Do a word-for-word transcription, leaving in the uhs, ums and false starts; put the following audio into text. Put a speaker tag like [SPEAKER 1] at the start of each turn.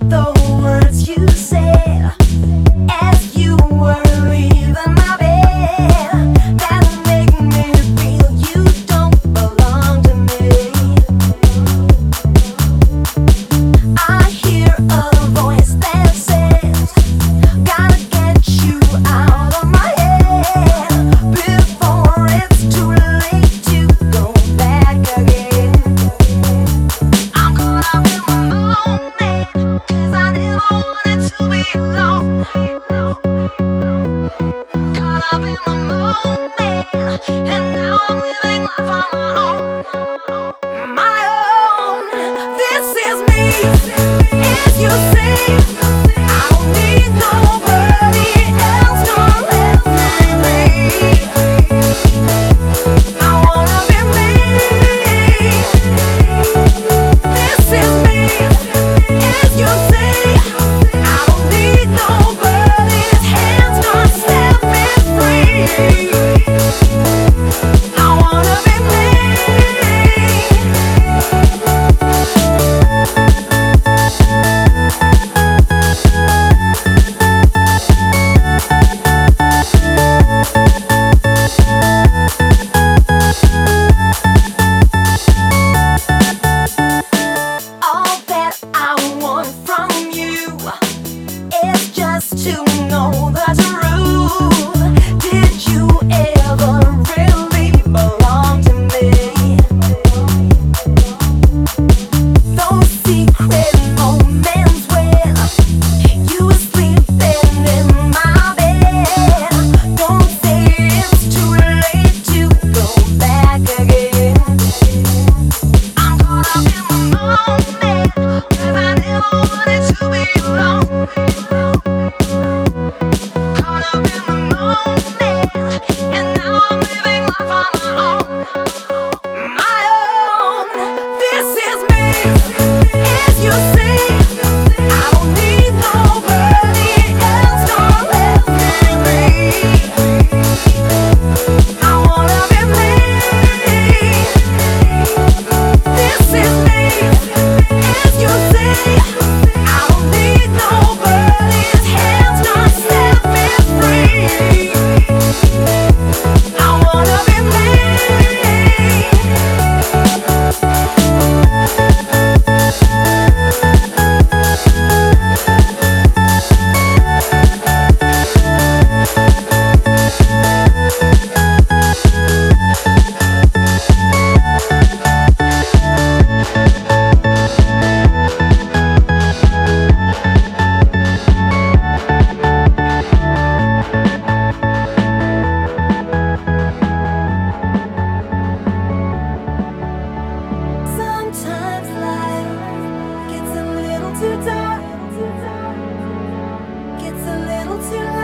[SPEAKER 1] The words you said as you were leaving my bed, that make me feel you don't belong to me. I hear a voice that says, gotta get you out of my head before it's too late to go back again. I'm caught up in the moment, 'cause I never wanted to be alone. Caught up in the moment, and now I'm living life on my own. My own. This is me, as you say. I don't need nobody else to let me be. I wanna be me. This is me, as you say. I don't need nobody's hands to set me free. I wanna be me. All that I want from you is just to know the truth. Did you ever really belong to me? Those secret moments when you were sleeping in my bed, don't say it's too late to go back again. I'm caught up in the moment, 'cause I never wanted to be alone. Caught up in the moment, and now I'm living life on my own. My own. This is me, as you say. I don't need nobody else to let me be. I wanna be me. This is me, as you say. I don't need nobody's hands to set me free. I wanna be me. Sometimes life gets a little too dark, gets a little too loud.